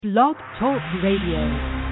Blog Talk Radio.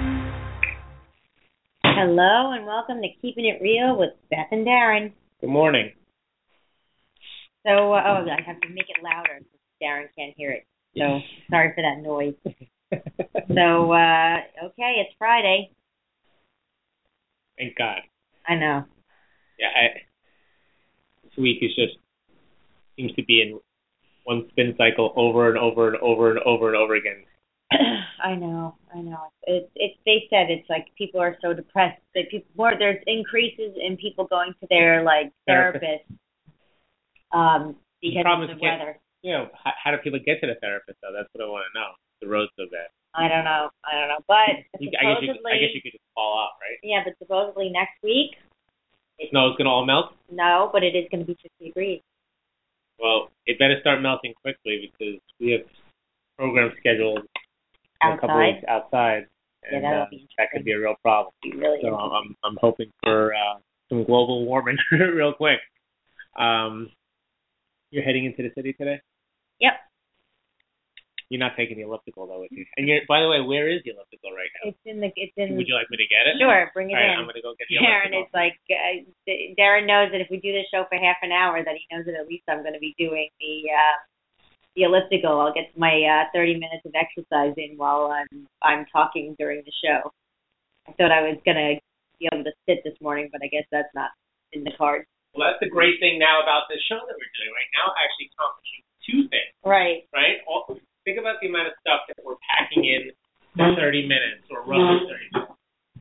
Hello and welcome to Keeping It Real with Beth and Darren. Good morning. So, I have to make it louder because Darren can't hear it. So, sorry for that noise. So, okay, it's Friday. Thank God. I know. Yeah, this week is just seems to be in one spin cycle over and over and over and over and over again. I know. They said it's like people are so depressed that there's increases in people going to their therapists because of the weather. How do people get to the therapist though? That's what I want to know. The road's so bad. I don't know. But I guess you could just fall off, right? Yeah, but supposedly next week snow's gonna all melt? No, but it is gonna be 50 degrees. Well, it better start melting quickly because we have programs scheduled a couple weeks outside, and that could be a real problem. Really so I'm hoping for some global warming real quick. You're heading into the city today? Yep. You're not taking the elliptical though with you. And by the way, where is the elliptical right now? It's in. Would you like me to get it? Sure, bring it in. I'm gonna go get the elliptical. Darren is Darren knows that if we do this show for half an hour, that he knows that at least I'm going to be doing the elliptical. I'll get my 30 minutes of exercise in while I'm talking during the show. I thought I was going to be able to sit this morning, but I guess that's not in the cards. Well, that's the great thing now about this show that we're doing right now, actually accomplishing two things. Right. Right? Think about the amount of stuff that we're packing in for 30 minutes or roughly 30 minutes.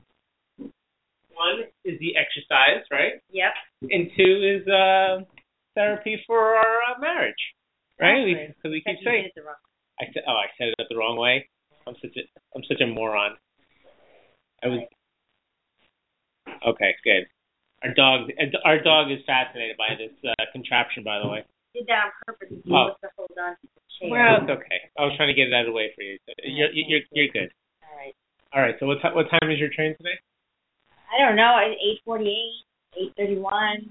One is the exercise, right? Yep. And two is therapy for our marriage, right? Because we keep saying. I said it the wrong way. I'm such a moron. Okay, good. Our dog is fascinated by this contraption, by the way. Did that on purpose. He wants to hold on to the chair. Well, it's okay. I was trying to get it out of the way for you. So you're good. All right. So what time is your train today? I don't know. 8:48, 8:31,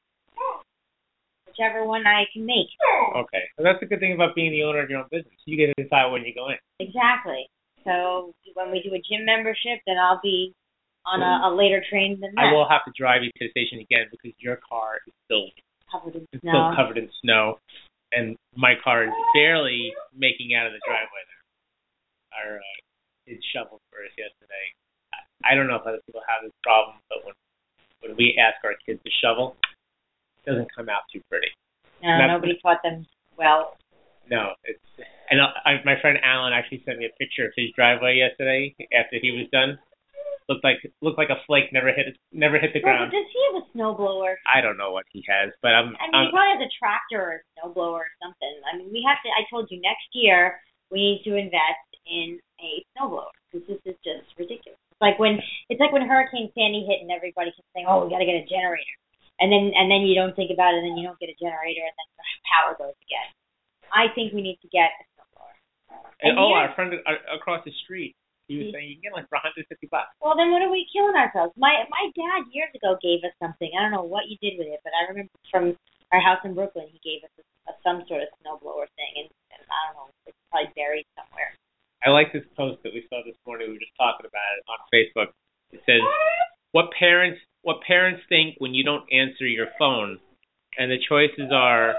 whichever one I can make. Okay. So that's the good thing about being the owner of your own business. You get to decide when you go in. Exactly. So when we do a gym membership, then I'll be on a later train than that. I will have to drive you to the station again because your car is still covered in snow, and my car is barely making out of the driveway there. Our kids shoveled for us yesterday. I don't know if other people have this problem, but when we ask our kids to shovel, it doesn't come out too pretty. No, nobody taught them well. No, my friend Alan actually sent me a picture of his driveway yesterday after he was done. Looked like a flake never hit the ground. But does he have a snowblower? I don't know what he has, but he probably has a tractor or a snowblower or something. I mean, I told you next year we need to invest in a snowblower because this is just ridiculous. It's like when Hurricane Sandy hit and everybody kept saying, "Oh, we got to get a generator," and then you don't think about it, and then you don't get a generator, and then the power goes again. I think we need to get a snowblower. And our friend across the street. He was saying you can get like for $150. Well, then what are we killing ourselves? My dad years ago gave us something. I don't know what you did with it, but I remember from our house in Brooklyn, he gave us some sort of snowblower thing, and I don't know, it's probably buried somewhere. I like this post that we saw this morning. We were just talking about it on Facebook. It says, "What parents think when you don't answer your phone?" And the choices are: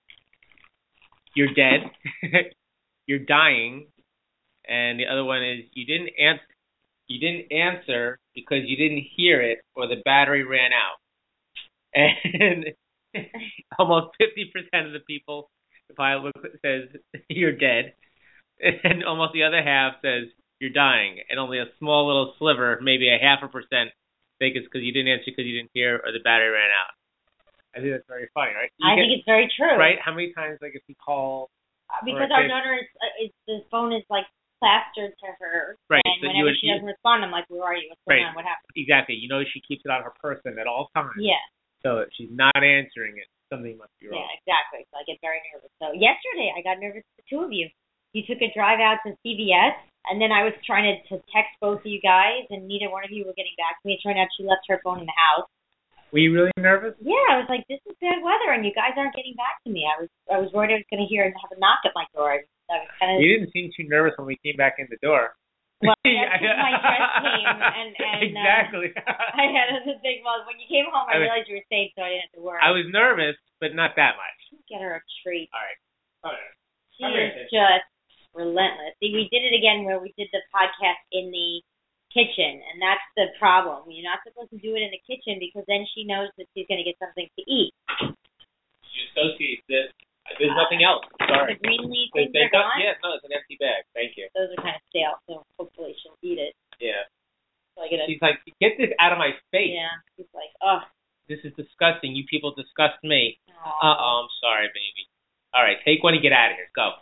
you're dead, you're dying. And the other one is you didn't answer because you didn't hear it or the battery ran out. And almost 50% of the people, the pilot says you're dead, and almost the other half says you're dying, and only a small little sliver, maybe 0.5%, think it's because you didn't answer because you didn't hear or the battery ran out. I think that's very funny, right? I think it's very true. Right? How many times, if you call? Because our daughter the phone is plastered to her, right? And so whenever she doesn't respond, I'm like, "Where are you? What's going on? What happened?" Exactly. She keeps it on her person at all times. Yeah. So if she's not answering it, something must be wrong. Yeah, exactly. So I get very nervous. So yesterday I got nervous for the two of you. You took a drive out to CVS, and then I was trying to text both of you guys, and neither one of you were getting back to me. It turned out she left her phone in the house. Were you really nervous? Yeah, I was like, this is bad weather, and you guys aren't getting back to me. I was worried I was going to have a knock at my door. I was kind of. You didn't seem too nervous when we came back in the door. Well, that's when my dress came, and exactly. I had a big. Well, when you came home, I realized you were safe, so I didn't have to worry. I was nervous, but not that much. Get her a treat. All right. She is just relentless. See, we did it again where we did the podcast in the kitchen, and that's the problem. You're not supposed to do it in the kitchen because then she knows that she's going to get something to eat. She associates this. There's nothing else. Sorry. The green leaf things are gone? Yeah, no, it's an empty bag. Thank you. Those are kind of stale, so hopefully she'll eat it. Yeah. So she's like, get this out of my face. Yeah. She's like, oh. This is disgusting. You people disgust me. Aww. I'm sorry, baby. All right, take one and get out of here. Go.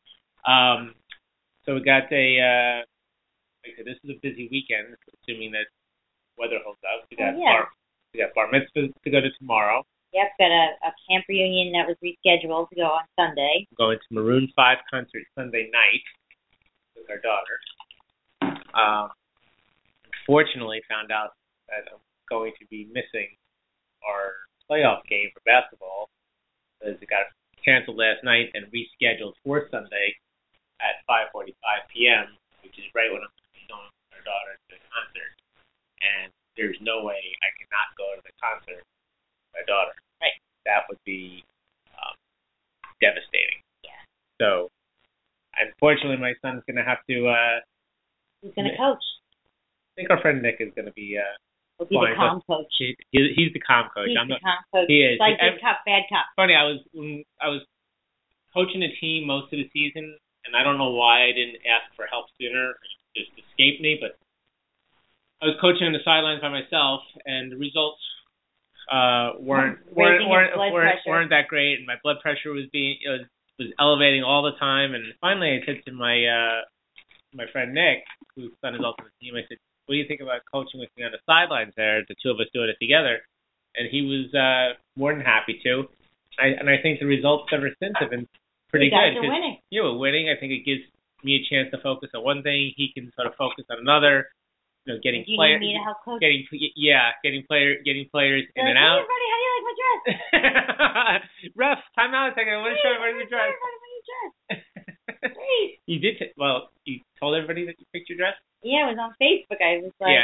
So we got like I said, this is a busy weekend, assuming that weather holds up. We got bar mitzvahs to go to tomorrow. Yep, got a camp reunion that was rescheduled to go on Sunday. I'm going to Maroon 5 concert Sunday night with our daughter. Unfortunately, found out that I'm going to be missing our playoff game for basketball because it got canceled last night and rescheduled for Sunday at 5:45 p.m., which is right when I'm going with our daughter to the concert. And there's no way I cannot go to the concert with my daughter. Right. That would be devastating. Yeah. So, unfortunately, my son's going to have to... He's going to coach. I think our friend Nick is going to be... He'll be the calm coach. He's the calm coach. He's the calm coach. He is. Like good cop, bad cop. Funny, I was coaching a team most of the season, and I don't know why I didn't ask for help sooner. It just escaped me, but I was coaching on the sidelines by myself, and the results weren't that great, and my blood pressure was elevating all the time. And finally, I said to my friend Nick, whose son is also on the team, I said, "What do you think about coaching with me on the sidelines there? The two of us doing it together." And he was more than happy to. I think the results ever since have been pretty good. You guys are winning. Yeah, we're winning. I think it gives me a chance to focus on one thing. He can sort of focus on another. Getting players. Do you need me to help coach? Getting players in and out. Hey, everybody, how do you like my dress? Ref, time out a second. I want to show everybody your dress. Great. You did. You told everybody that you picked your dress. Yeah, it was on Facebook. I was like,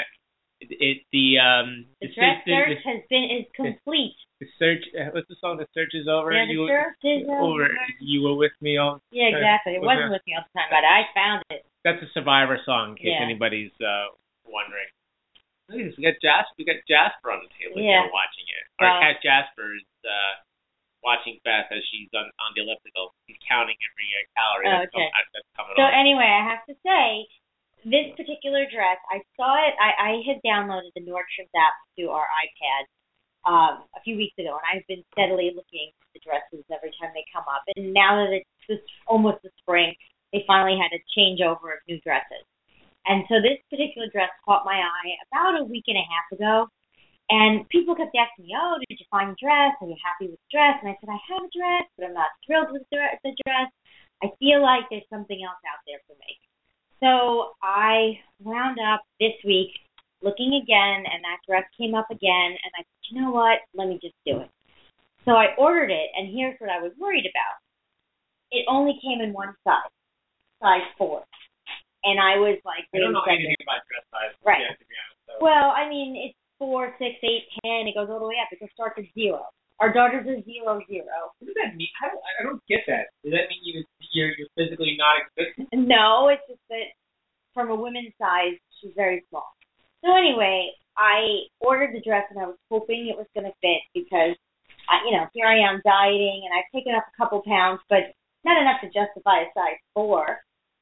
the dress search is complete. The search. What's the song? The search is over. Yeah, the search is over. You were with me all. Yeah, exactly. It wasn't with me all the time, but I found it. That's a Survivor song, in case anybody's wondering. We got Jasper on the table. Yeah. If you're watching it. Our cat Jasper is watching Beth as she's on the elliptical. He's counting every calorie that's coming So on. anyway, I have to say, this particular dress, I saw it. I had downloaded the Nordstrom app to our iPad a few weeks ago, and I've been steadily looking at the dresses every time they come up. And now that it's almost the spring, they finally had a changeover of new dresses. And so this particular dress caught my eye about a week and a half ago. And people kept asking me, oh, did you find a dress? Are you happy with the dress? And I said, I have a dress, but I'm not thrilled with the dress. I feel like there's something else out there for me. So I wound up this week looking again, and that dress came up again. And I said, you know what? Let me just do it. So I ordered it, and here's what I was worried about. It only came in one size 4. And I was like, I don't know anything about dress size. Right. To be honest, so. Well, I mean, it's 4, 6, 8, 10. It goes all the way up. It just starts at 0. Our daughter's a 0, 0. What does that mean? I don't get that. Does that mean you're physically not existent? No, it's just that from a women's size, she's very small. So anyway, I ordered the dress, and I was hoping it was going to fit because, here I am dieting, and I've taken up a couple pounds, but not enough to justify a size 4.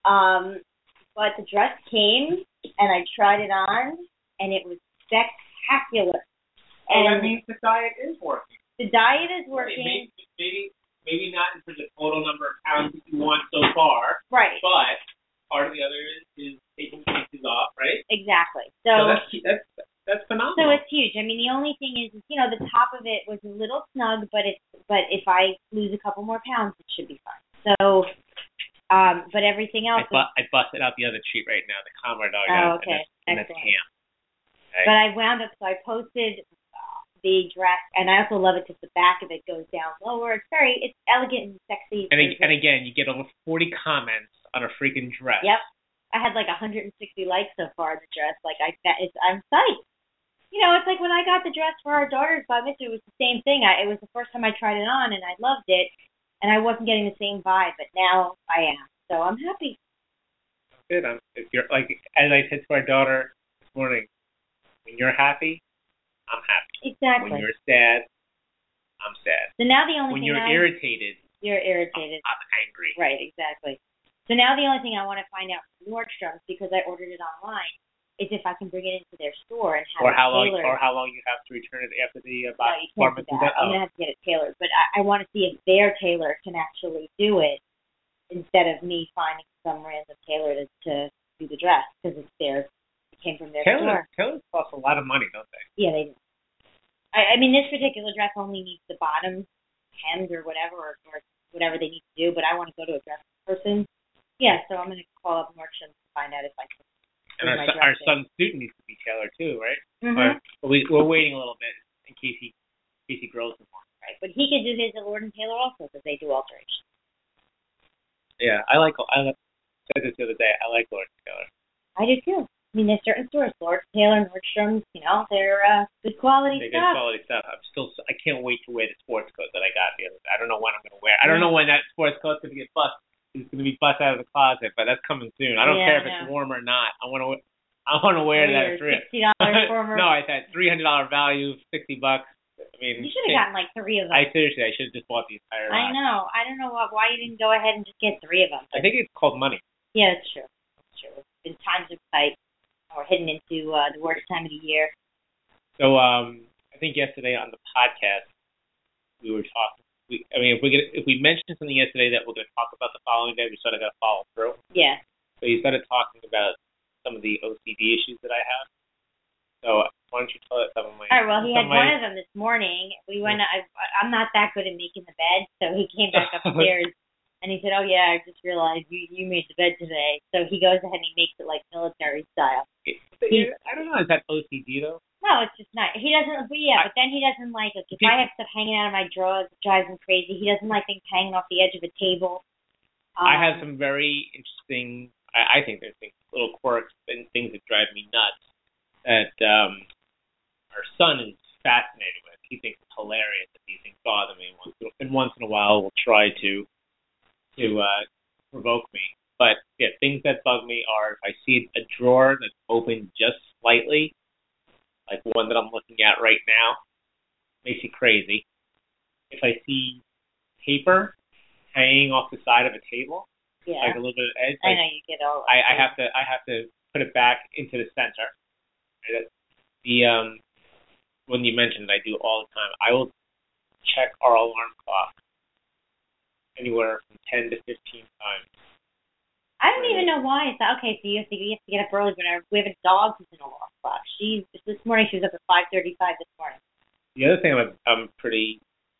But the dress came, and I tried it on, and it was spectacular. And that means the diet is working. The diet is working. Maybe not in terms of total number of pounds that you want so far. Right. But part of the other is taking pieces off, right? Exactly. So that's phenomenal. So it's huge. I mean, the only thing is, the top of it was a little snug, but if I lose a couple more pounds, it should be fine. So. But everything else. I busted out the other treat right now, the Conrad dog. Oh, okay. And that's ham. Okay. But I wound up, so I posted the dress, and I also love it because the back of it goes down lower. It's elegant and sexy. And again, you get over 40 comments on a freaking dress. Yep. I had like 160 likes so far on the dress. Like I'm psyched. You know, it's like when I got the dress for our daughter's bar mitzvah, it was the same thing. It was the first time I tried it on, and I loved it, and I wasn't getting the same vibe, but now I am. So I'm happy. Good. If you're like, as I said to our daughter this morning, when you're happy, I'm happy. Exactly. When you're sad, I'm sad. So now the only when thing you're irritated, you're irritated. I'm angry. Right, exactly. So now the only thing I want to find out from Nordstrom's, because I ordered it online, is if I can bring it into their store and have it tailored. Or how long you have to return it after the bar mitzvah. I'm going to have to get it tailored. But I want to see if their tailor can actually do it instead of me finding some random tailor to do the dress, because it's theirs. It came from their store. Tailors cost a lot of money, don't they? Yeah, they do. I mean, this particular dress only needs the bottom hemmed or whatever, or whatever they need to do, but I want to go to a dress person. Yeah, so I'm going to call up Nordstrom to find out if I can. And our son's suit needs to be tailored too, right? Mm-hmm. We're waiting a little bit in case he grows some more. Right, but he could do his at Lord & Taylor also, because they do alterations. Yeah, I said this the other day. I like Lord & Taylor. I do too. I mean, there's certain stores, Lord & Taylor, Nordstrom's. You know, they're good quality stuff. Good quality stuff. I can't wait to wear the sports coat that I got the other day. I don't know when I'm going to wear. I don't know when that sports coat's going to get bust. It's going to be bust out of the closet, but that's coming soon. I don't care if it's warm or not. I want to wear that. $60 former. No, I said $300 value, $60. I mean, you should have gotten like 3 of them. I should have just bought the entire lot. I know. I don't know why you didn't go ahead and just get 3 of them. I think it's called money. Yeah, that's true. That's true. It's been times are tight. We're heading into the worst time of the year. So I think yesterday on the podcast we were talking. If we mentioned something yesterday that we're going to talk about the following day, we sort of got to follow through. Yeah. So you started talking about some of the OCD issues that I have. So why don't you tell us some of my... All right, well, he had one of them this morning. We went. I'm not that good at making the bed, so he came back upstairs and he said, "Oh yeah, I just realized you made the bed today." So he goes ahead and he makes it like military style. I don't know. Is that OCD though? No, it's just not. He doesn't. But yeah, but then he doesn't like it. If I have stuff hanging out of my drawers, it drives him crazy. He doesn't like things hanging off the edge of a table. I have some very interesting. I think there's little quirks and things that drive me nuts that our son is fascinated with. He thinks it's hilarious that these things bother me. And once in a while, will try to provoke me. But yeah, things that bug me are if I see a drawer that's open just slightly, like one that I'm looking at right now, makes you crazy. If I see paper hanging off the side of a table, like a little bit of edge, I know you get all. I have to put it back into the center. The when you mentioned it, I do all the time. I will check our alarm clock anywhere from 10 to 15 times. I don't even know why. It's okay. So you have to get up early. But we have a dog who's an alarm clock. This morning she was up at 5:35 this morning. The other thing I'm pretty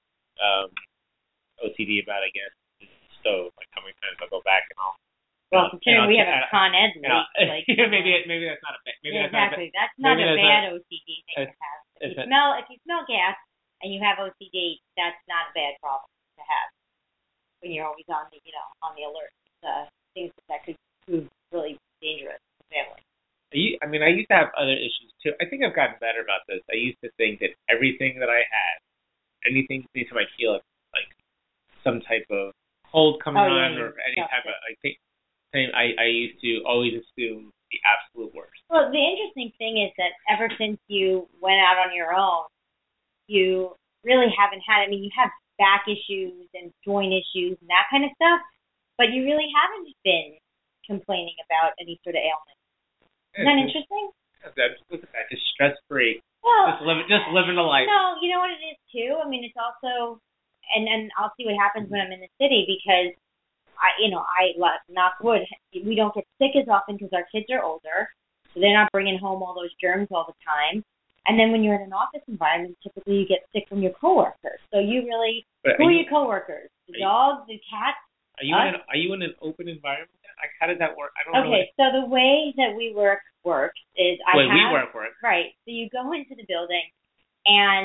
OCD about, I guess, is the stove. Like how many times I'll go back and I'll. Well, considering we have a Con Ed leak, like maybe that's not a bad. Exactly. That's not a bad OCD thing to have. If you smell gas and you have OCD, that's not a bad problem to have when you're always on the alert. Things that could prove really dangerous to the family. I used to have other issues too. I think I've gotten better about this. I used to think that everything that I had, anytime I feel like some type of cold coming on or any type of I used to always assume the absolute worst. Well, the interesting thing is that ever since you went out on your own, you really haven't had. I mean, you have back issues and joint issues and that kind of stuff. But you really haven't been complaining about any sort of ailment. Isn't that interesting? Look at that, just stress-free. Well, just living the life. No, you know what it is too. I mean, it's also, and I'll see what happens when I'm in the city because I knock wood, we don't get sick as often because our kids are older, so they're not bringing home all those germs all the time. And then when you're in an office environment, typically you get sick from your coworkers. So who are your coworkers? The dogs, the cats? Are you in an open environment? Like, how does that work? I don't know. Okay, so the way that we works is we work. Right. So you go into the building, and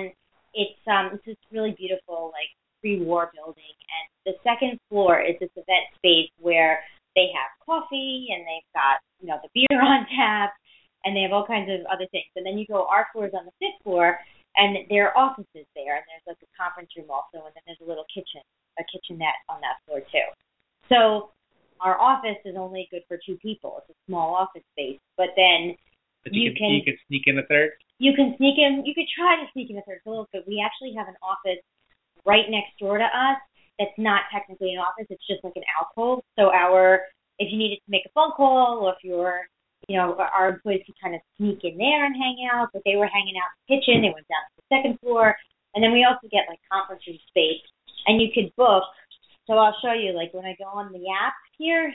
it's this really beautiful, like, pre-war building, and the second floor is this event space where they have coffee and they've got, the beer on tap, and they have all kinds of other things. And then you go, our floor is on the fifth floor, and there are offices there, and there's like a conference room also, and then there's a little kitchenette on that floor too. So our office is only good for 2 people. It's a small office space, but then you can sneak in a third. You can sneak in. You could try to sneak in a third. It's a little bit. We actually have an office right next door to us. That's not technically an office. It's just like an alcove. So if you needed to make a phone call, or if you're, our employees could kind of sneak in there and hang out. But they were hanging out in the kitchen. They went down to the second floor, and then we also get like conference room space, and you could book. So I'll show you. Like when I go on the app here,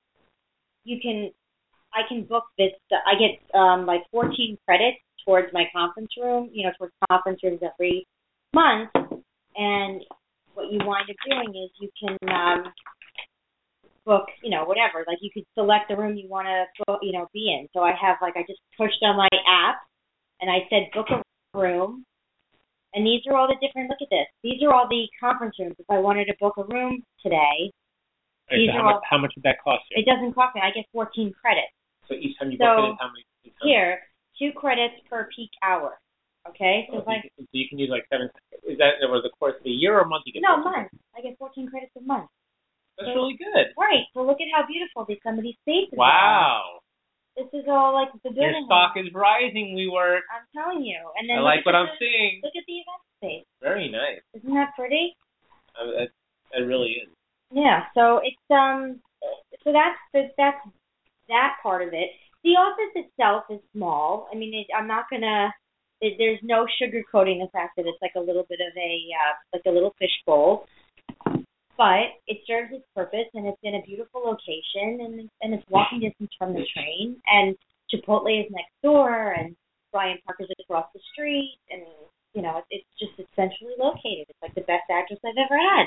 I can book this. I get like 14 credits towards my conference room. Towards conference rooms every month, and what you wind up doing is you can book, whatever. Like you could select the room you want to, be in. So I just pushed on my app, and I said book a room, and these are all the different. Look at this. These are all the conference rooms. If I wanted to book a room today, how much would that cost you? It doesn't cost me. I get 14 credits. So each time you book it, how many? Here, 2 credits per peak hour. Okay, so you can use like 7. Is that over the course of a year or a month? You get no, month. I get 14 credits a month. That's really good. Right. So look at how beautiful some of these spaces are. Wow. This is all like the building. Your stock is rising, WeWork. I'm telling you. And then I like what I'm seeing. Look at the event space. Very nice. Isn't that pretty? It really is. Yeah. So it's so that's that part of it. The office itself is small. I mean, I'm not gonna. There's no sugarcoating the fact that it's like a little bit of a little fishbowl, but it serves its purpose, and it's in a beautiful location, and it's walking distance from the train, and Chipotle is next door, and Brian Parker's across the street, and it's just centrally located. It's like the best address I've ever had.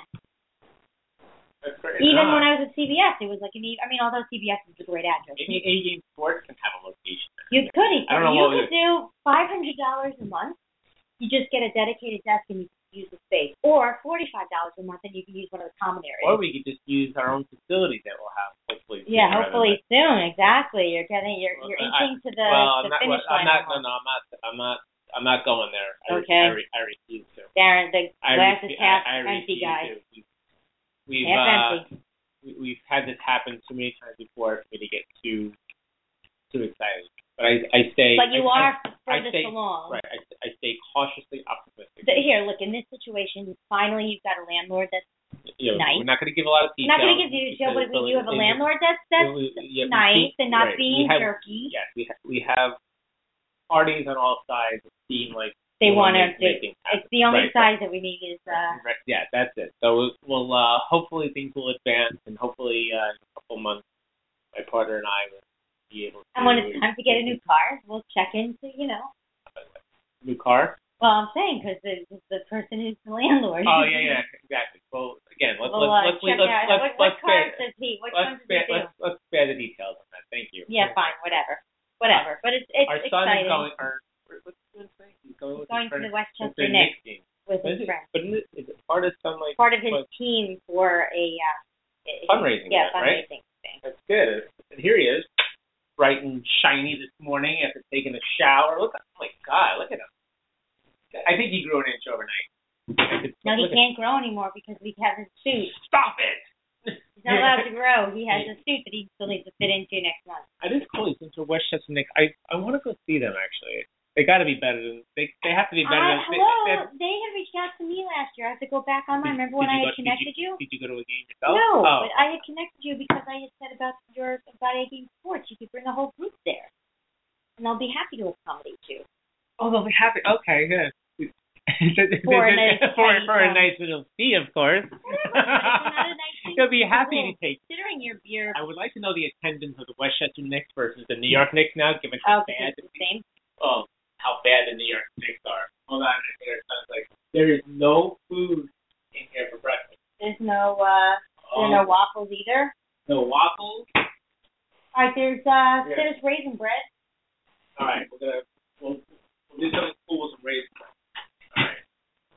Even when I was at CBS, it was like although CBS is a great address. Maybe A-Game Sports can have a location. You could. I don't know you could do $500 a month. You just get a dedicated desk and you can use the space, or $45 a month and you can use one of the common areas. Or we could just use our own facility that we'll have hopefully. Yeah, hopefully soon. Exactly. You're inching to the finish line. I'm not going there. Okay. I refuse to. Darren, the glass is half empty, guys. We've had this happen so many times before for me to get too excited. But I stay. But you are furthest along. Right. I stay cautiously optimistic. Here, look, in this situation, finally you've got a landlord that's nice. We're not going to give a lot of details. We're not going to give details, but you have a landlord that's nice and not being jerky. Yes, we have parties on all sides that seem like they want to. It's the only size that we need is. Yeah, that's it. So we'll hopefully things will advance, and hopefully in a couple months, my partner and I will be able to. And when it's time to get a new car, we'll check into New car? Well, I'm saying because the person who's the landlord. Oh yeah, exactly. Well, again, let's spare the details on that. Thank you. Yeah, fine, whatever. But it's our son exciting. is going. What's he doing today? He's going to the Westchester Knicks with his friends. But is it part of some part of his team for a fundraising? Yeah, fundraising thing. That's good. And here he is, bright and shiny this morning after taking a shower. Oh my God, look at him. I think he grew an inch overnight. No, he can't grow anymore because we have his suit. Stop it! He's not allowed to grow. He has a suit that he still needs to fit into next month. I just call these into Westchester Knicks. I want to go see them actually. They got to be better than they have to be better than. They had reached out to me last year. I have to go back online. Remember when I had connected you? Did you go to a game yourself? No, but I had connected you because I had said about A-Game Sports. You could bring a whole group there, and they'll be happy to accommodate you. Oh, they'll be happy. Okay, good. For a nice little fee, of course. They'll be happy to take. Considering your I would like to know the attendance of the Westchester Knicks versus the New York Knicks now, given how bad how bad the New York Knicks are. Hold on, there is no food in here for breakfast. There's no no waffles either. No waffles. All right, there's raisin bread. All right, we'll do something cool with some raisin bread. All right.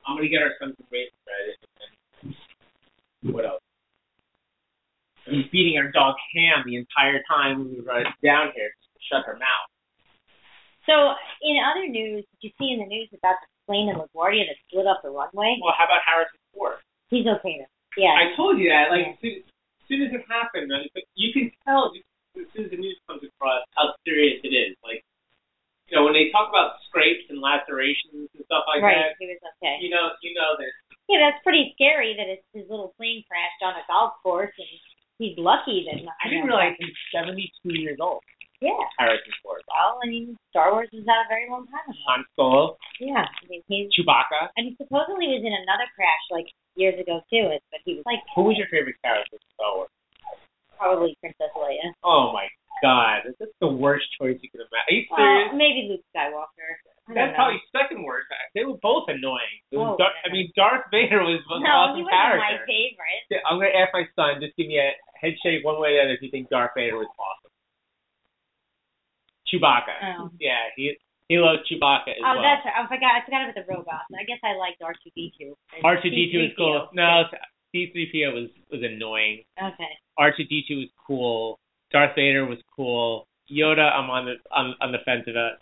I'm gonna get our son some raisin bread. And what else? I'm feeding our dog Ham the entire time we were down here just to shut her mouth. So, in other news, did you see in the news about the plane in LaGuardia that split up the runway? Well, how about Harrison Ford? He's okay now. Yeah. I told you that. Like, as soon as it happened, you can tell as soon as the news comes across how serious it is. Like, when they talk about scrapes and lacerations and stuff like right. that. He was okay. You know that. Yeah, that's pretty scary that his little plane crashed on a golf course, and he's lucky that nothing. I didn't realize he's 72 years old. Yeah. Harrison Ford. Well, I mean, Star Wars was out a very long time ago. Han Solo. Yeah. I mean, he's Chewbacca. And he supposedly was in another crash like years ago too. But he was like. Who was your favorite character in Star Wars? Probably Princess Leia. Oh my God, that's the worst choice you could imagine. Are you serious? Maybe Luke Skywalker. That's probably second worst. They were both annoying. Darth Vader was an awesome character. No, he wasn't my favorite. I'm gonna ask my son. Just give me a head shake one way or the other if you think Darth Vader was awesome. Chewbacca. Oh. Yeah, he loves Chewbacca as well. Oh, that's right. I forgot about the robots. I guess I liked R2-D2. R2-D2 was cool. No, C-3PO was annoying. Okay. R2-D2 was cool. Darth Vader was cool. Yoda, I'm on the fence about.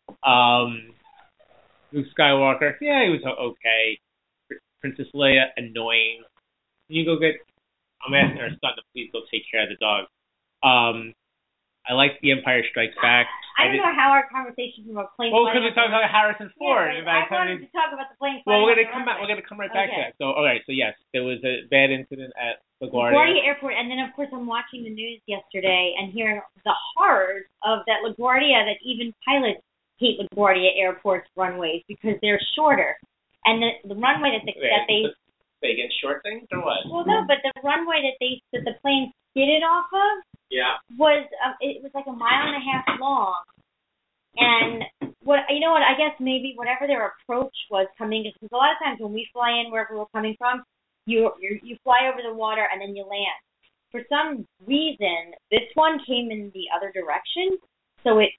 Luke Skywalker, yeah, he was okay. Princess Leia, annoying. I'm asking our son to please go take care of the dog. I like The Empire Strikes Back. I don't know how our conversation from a plane. Well, because we talked about Harrison Ford. Yeah, I wanted to talk about the plane. Well, we're gonna come right back to that. So, all right. So yes, there was a bad incident at LaGuardia Airport, and then of course I'm watching the news yesterday and hearing the horrors of that LaGuardia. That even pilots hate LaGuardia Airport's runways because they're shorter, and the runway that they get short things or what? Well, no, but the runway that the plane skidded off of. Yeah. It was like a mile and a half long, and what I guess maybe whatever their approach was coming, because a lot of times when we fly in wherever we're coming from, you fly over the water and then you land. For some reason, this one came in the other direction, so it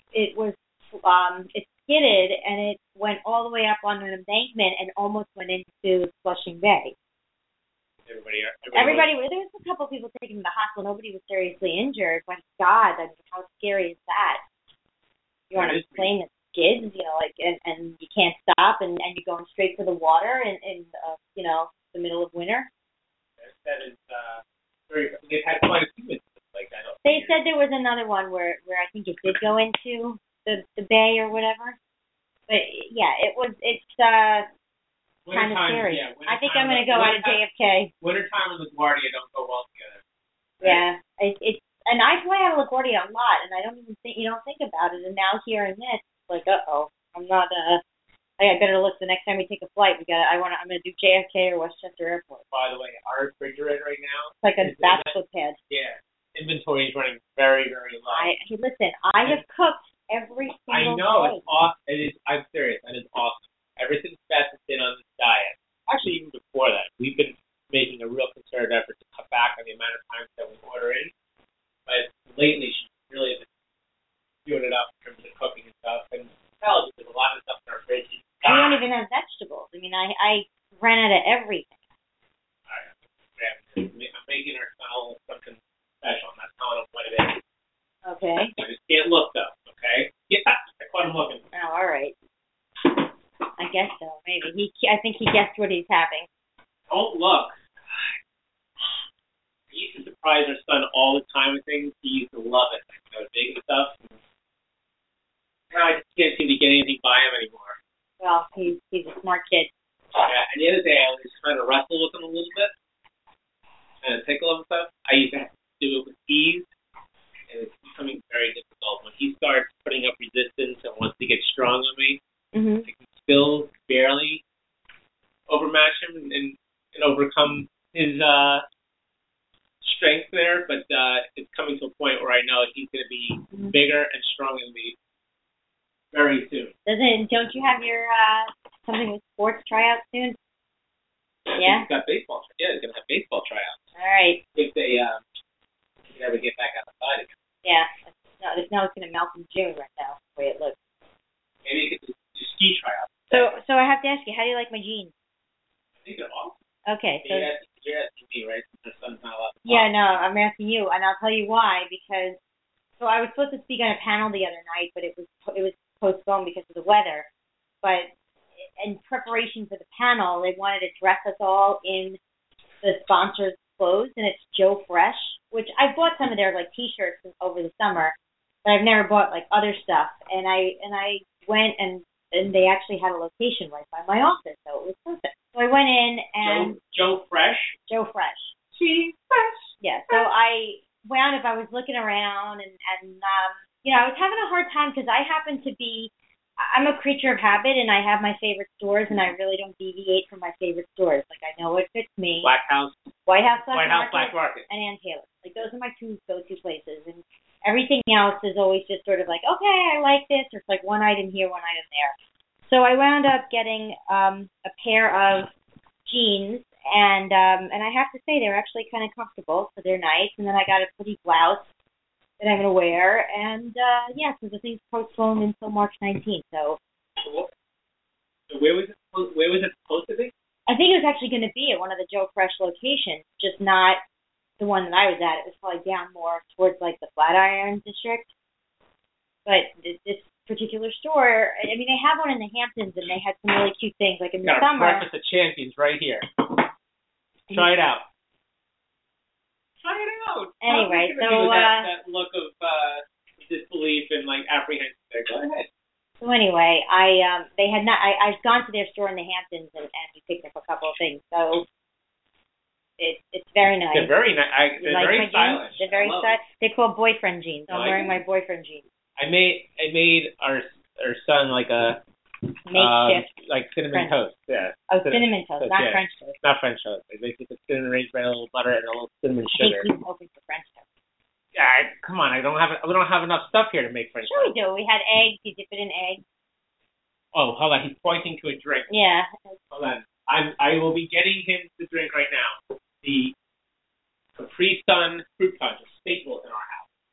skidded and it went all the way up on an embankment and almost went into Flushing Bay. Everybody. There was a couple of people taken to the hospital. Nobody was seriously injured. My God, I mean, how scary is that? You're on a plane that skids, and you can't stop, and you're going straight for the water in the middle of winter. That is they've had quite a few incidents like that. They said there was another one where I think it did go into the bay or whatever. But yeah, it's kind of scary. Yeah, I think I'm going to go out of JFK. Wintertime and LaGuardia don't go well together. Right? Yeah, and I fly out of LaGuardia a lot, and I don't even think about it. And now hearing this, like, I'm not. I better look the next time we take a flight. I'm going to do JFK or Westchester Airport. By the way, our refrigerator right now. It's like a bachelor pad. Yeah, inventory is running very, very low. Listen, I have cooked every single day. I know it's awesome. It is. I'm serious. That is awesome. Ever since Beth has been on this diet, actually even before that, we've been making a real concerted effort to cut back on the amount of times that we order in. But lately, she's really been doing it up in terms of cooking and stuff. And there's a lot of stuff in our fridge. We don't even have vegetables. I mean, I ran out of everything. All right, I'm making her smell something special. I'm not telling them what it is. Okay. I just can't look though. Okay. Yeah, I caught him looking. Oh, all right. I guess so. Maybe I think he guessed what he's having. Don't look. I used to surprise our son all the time with things. He used to love it. Big and stuff. Now I just can't seem to get anything by him anymore. Well, he's a smart kid. Yeah, and the other day I was trying to wrestle with him a little bit and tickle him and stuff. I used to have to do it with ease, and it's becoming very difficult. When he starts putting up resistance and wants to get strong on me, I can still barely overmatch him and overcome his strength there, but it's coming to a point where I know he's going to be bigger and stronger than me very soon. Don't you have your something with sports tryouts soon? Yeah. He's got baseball. Yeah, he's going to have baseball tryouts. All right. If they can ever get back outside again. Yeah. No, it's going to melt in June right now, the way it looks. Maybe he could do ski tryouts. So I have to ask you, how do you like my jeans? think they're awesome. Okay, so You're asking me, right? Since the son's not allowed to yeah, no, I'm asking you, and I'll tell you why. Because so I was supposed to speak on a panel the other night, but it was postponed because of the weather. But in preparation for the panel, they wanted to dress us all in the sponsor's clothes, and it's Joe Fresh, which I bought some of their like T-shirts over the summer, but I've never bought like other stuff. And I went and they actually had a location right by my office, so it was perfect. So I went in and Joe Fresh. Joe Fresh. She's fresh. Yeah. So I wound up. I was looking around and you know, I was having a hard time because I happen to be. I'm a creature of habit, and I have my favorite stores, and I really don't deviate from my favorite stores. Like, I know what fits me. White House Black Black Market. and Ann Taylor. Like, those are my two go-to places. And everything else is always just sort of like, okay, I like this. Or it's like one item here, one item there. So I wound up getting a pair of jeans, and I have to say they're actually kind of comfortable, so they're nice. And then I got a pretty blouse that I'm going to wear, and yeah, so the thing's postponed until March 19th. So where was it supposed to be? I think it was actually going to be at one of the Joe Fresh locations, just not the one that I was at. It was probably down more towards like the Flatiron district. But this particular store, I mean, they have one in the Hamptons, and they had some really cute things, like in the summer. Breakfast of Champions right here. Try it out. Try it out. Anyway, so that look of disbelief and like apprehension there. Go ahead. So anyway, I've gone to their store in the Hamptons and we picked up a couple of things. So it's very nice. They're very nice. They're like very stylish. They're very stylish. They're called boyfriend jeans. So I'm wearing my boyfriend jeans. I made our son like a makeshift like cinnamon French toast. Yeah. Oh, cinnamon toast, not yeah. French toast. Not French toast. Like basically cinnamon raisin bread, a little butter, and a little cinnamon I sugar. think he's hoping for French toast. Yeah, come on. We don't have enough stuff here to make French Sure toast. we do. We had eggs. You dip it in eggs. Oh, hold on. He's pointing to a drink. Yeah. Hold on. I will be getting him the drink right now. The Capri Sun fruit punch, a staple in our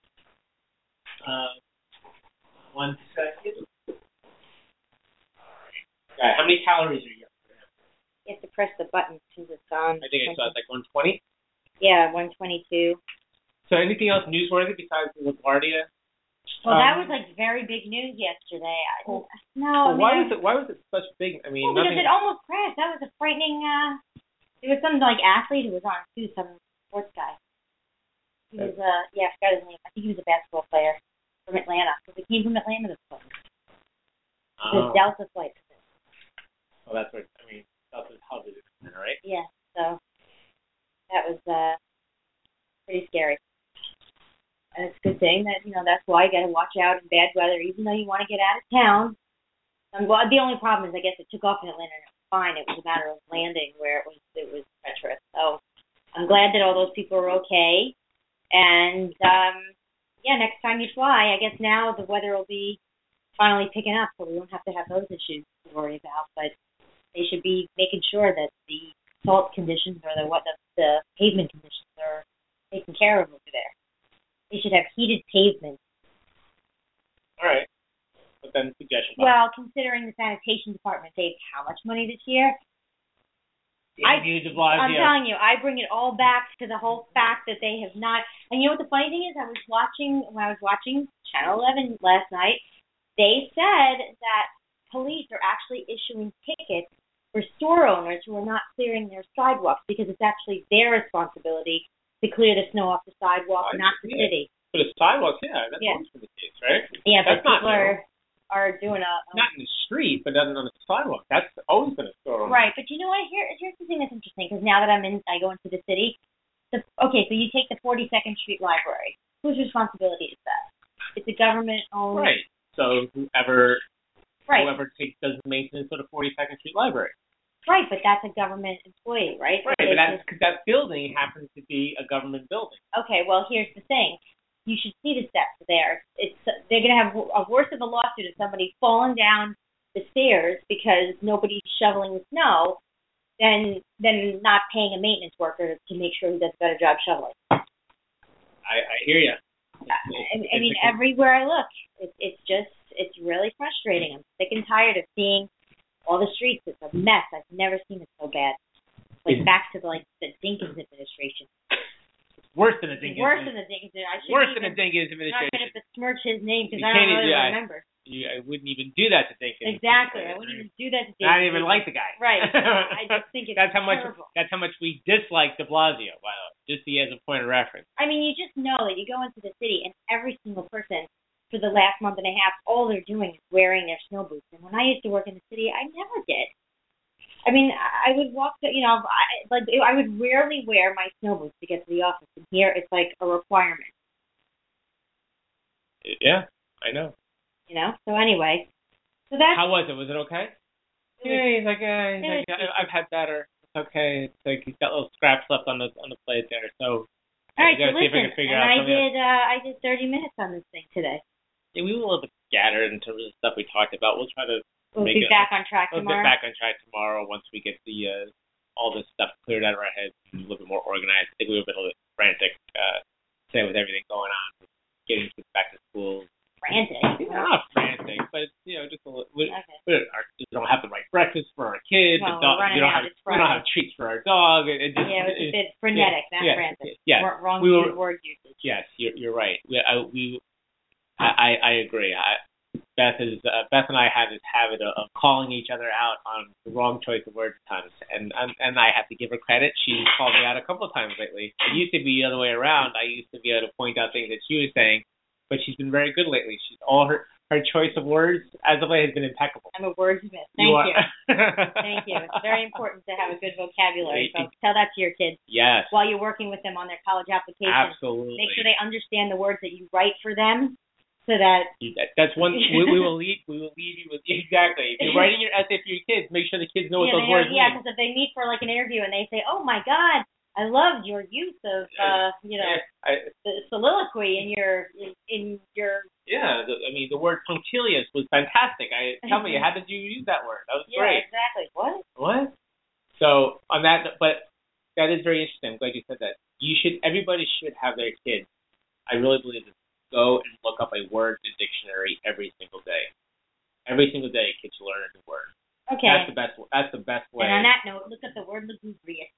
house. 1 second. Right, how many calories are you up for now? You have to press the button since it's on. I think I saw it's like 120. Yeah, 122. So anything else newsworthy besides the LaGuardia? Well, that was like very big news yesterday. Why was it such big? I mean, because it almost crashed. That was a frightening. There was some like athlete who was on it too, some sports guy. He was I forgot his name. I think he was a basketball player from Atlanta. Because he came from Atlanta this morning. The Delta flight. Well, that's what Delta's hub is, right? Yeah. So that was pretty scary. And it's a good thing that, that's why you got to watch out in bad weather, even though you want to get out of town. Well, the only problem is, I guess, it took off in Atlanta and it was fine. It was a matter of landing where it was treacherous. So I'm glad that all those people are okay. And, next time you fly, I guess now the weather will be finally picking up, so we won't have to have those issues to worry about. But they should be making sure that the salt conditions or the pavement conditions are taken care of over there. They should have heated pavement. All right. But then suggestion. Well, considering the sanitation department saved how much money this year? I'm telling you, I bring it all back to the whole fact that they have not. And you know what the funny thing is? When I was watching Channel 11 last night, they said that police are actually issuing tickets for store owners who are not clearing their sidewalks because it's actually their responsibility to clear the snow off the sidewalk, not the city. For the sidewalks, that's always been the case, right? Yeah, that's but people are doing not in the street, but on the sidewalk. That's always been a store owner. Right, but you know what? Here's the thing that's interesting, because now that I go into the city. So you take the 42nd Street Library. Whose responsibility is that? It's a government-owned. Right. So whoever does the maintenance of the 42nd Street Library. Right, but that's a government employee, right? Right, but that's because that building happens to be a government building. Okay, well, here's the thing. You should see the steps there. They're going to have a worse of a lawsuit if somebody falling down the stairs because nobody's shoveling the snow than not paying a maintenance worker to make sure he does a better job shoveling. I hear you. I mean, everywhere I look, it's really frustrating. I'm sick and tired of seeing all the streets. It's a mess. I've never seen it so bad. like back to the Dinkins administration. Worse than the Dinkins. Worse than the Dinkins. Worse than the Dinkins I'm not administration. going to besmirch his name because I don't really remember. I wouldn't even do that to Dinkins. Exactly. I wouldn't even do that to Dinkins. I don't even like the guy. Right. I just think it's terrible. That's how much we dislike De Blasio, by the way, just as a point of reference. I mean, you just know that you go into the city and every single person for the last month and a half, all they're doing is wearing their snow boots. And when I used to work in the city, I never did. I mean, I would walk to, I would rarely wear my snow boots to get to the office. And here, it's like a requirement. Yeah, I know. So anyway. So that's... How was it? Was it okay? Yeah, he's like, I've had better. It's okay. It's like he's got little scraps left on the plate there. So, all right, so see if I can figure out I did 30 minutes on this thing today. Yeah, we were a little bit scattered in terms of the stuff we talked about. We'll try to We'll be back on track tomorrow. We'll get back on track tomorrow once we get the all this stuff cleared out of our heads and a little bit more organized. I think we were a little bit frantic today with everything going on, getting kids back to school. Frantic? Not frantic, but just a little. We don't have the right breakfast for our kids. Well, we don't have treats for our dog. It was a bit frenetic, not frantic. Yes. Wrong word usage. Yes, you're right. I agree. Beth and I have this habit of calling each other out on the wrong choice of words at times, and I have to give her credit. She's called me out a couple of times lately. It used to be the other way around. I used to be able to point out things that she was saying, but she's been very good lately. She's all her choice of words as of late has been impeccable. I'm a wordsmith. Thank you. Thank you. It's very important to have a good vocabulary. So tell that to your kids. Yes. While you're working with them on their college application. Absolutely. Make sure they understand the words that you write for them. So that's one we will leave you with exactly. If you're writing your essay for your kids, make sure the kids know what those words mean. Yeah, because if they meet for like an interview and they say, "Oh my God, I loved your use of the soliloquy in your." Yeah, the word punctilious was fantastic. Tell me, how did you use that word? That was great. Yeah, exactly. What? So on that, but that is very interesting. I'm glad you said that. Everybody should have their kids. I really believe this. Go and look up a word in the dictionary every single day. Every single day, kids should learn a new word. Okay. That's the best way. And on that note, look up the word lugubrious.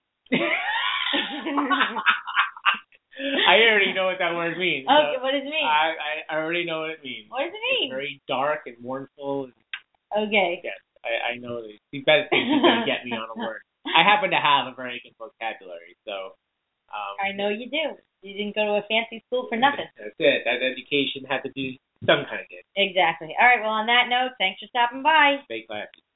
I already know what that word means. Okay, what does it mean? I already know what it means. What does it mean? It's very dark and mournful. Okay. Yes, I know this. You better think she's going to get me on a word. I happen to have a very good vocabulary, so. I know you do. You didn't go to a fancy school for nothing. That's it. That education had to do some kind of good. Exactly. All right, well, on that note, thanks for stopping by. Stay classy.